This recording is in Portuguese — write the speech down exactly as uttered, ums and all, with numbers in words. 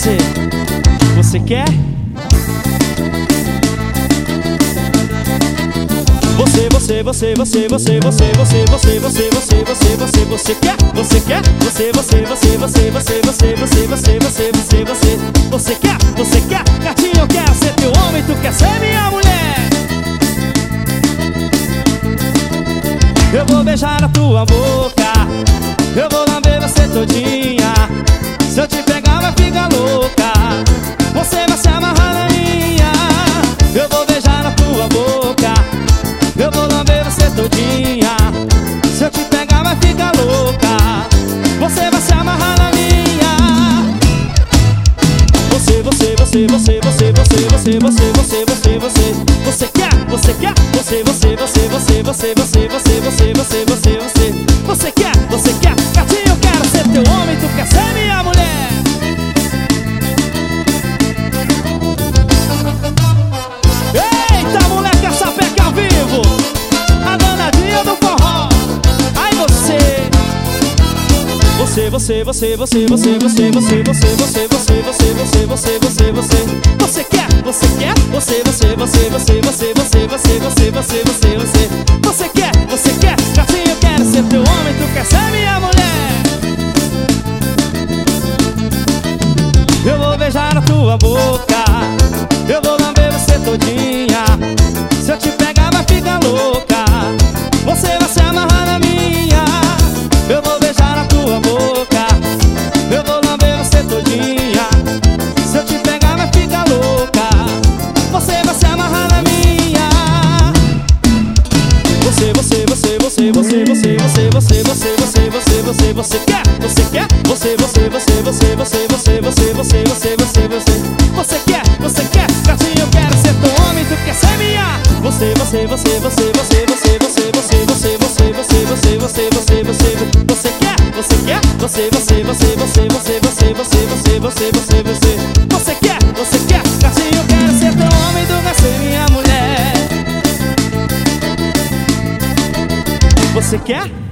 você, você quer? Você, você, você, você, você, você, você, você, você, você, você, você, você quer? Você quer? Você, você, você, você, você, você, você, você, você, você, você, você quer? Você quer? Gatinho, eu quero ser teu homem, tu quer ser minha mulher. Eu vou beijar a tua boca, eu vou lamber você todinha. Se eu te pegar vai ficar louca, você vai se amarrar na minha. Eu vou beijar a tua boca, eu vou lamber você todinha. Se eu te pegar vai ficar louca, você vai se amarrar na minha. Você, você, você, você, você, você, você, você, você, você, você, você quer? Você quer? Você, você, você, você, você, você, você, você, você, você, você, você quer? Você quer? Gatinho, eu quero ser teu homem, tu quer ser minha mulher. Eita, moleque, essa peca ao vivo, a danadinha do forró. Ai, você, você, você, você, você, você, você, você, você, você, você, você, você, você, você, você, você quer? Você quer? Você, você, você, você, você, você, você, você, você, você, você, você quer? Você quer? Gatinho, eu quero ser teu homem, tu quer ser minha mulher. Eu vou beijar a tua boca, eu vou lamber você todinha. Se eu te pegar vai ficar louca, você vai se amarrar na minha. Eu vou beijar a tua boca, eu vou lamber você todinha. Se eu te pegar vai ficar louca, você vai se amarrar na minha. Você, você, você, você, você, você, você, você, você, você, você, você, você quer? Você quer? Você, você, você, você, você, você, você, você, você, você, você, você quer? Você quer? Gatinho, eu quero ser teu homem, tu quer ser minha. Você, você, você, você, você, você, você, você, você, você, você, você, você, você, você, você quer? Você quer? Você, você, você, você, você, você, você, você, você, você, você, você quer? Você quer? Gatinho, eu quero ser teu homem, tu quer ser minha mulher. Você quer?